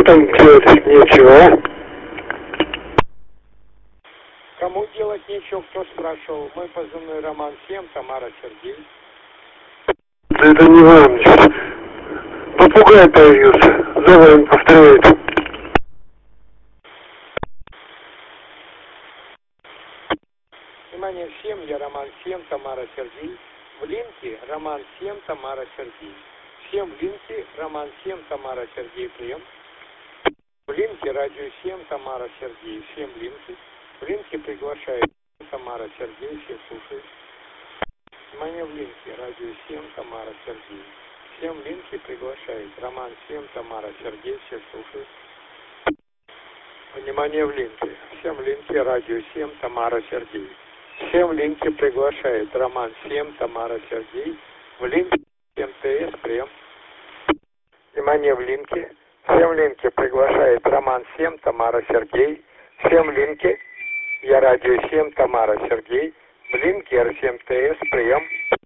там делать нечего, Кому делать нечего, кто спрашивал? Мой позывной Роман 7, Тамара Сергей. Да это не вам. Попугай появился. За вами повторяет. Внимание всем, я Роман 7, Тамара Сергей. В линке Роман 7, Тамара Сергей. Всем в линке Роман 7, Тамара Сергей, прием. В линке радио 7, Тамара Сергей. Всем в линке. В линке приглашает Тамара Сергей, все слушают. Внимание в линке радио 7, Тамара Сергей. Всем в линке приглашает Роман 7, Тамара Сергей, все слушают. Внимание в линке. Всем в линке радио 7, Тамара Сергей. Всем в линке приглашает Роман 7, Тамара Сергей. В линке МТС, прием. Внимание в линке. Всем в линке приглашает Роман 7, Тамара Сергей. Всем в линке. Я радио 7, Тамара Сергей. В линке РСМТС, прием.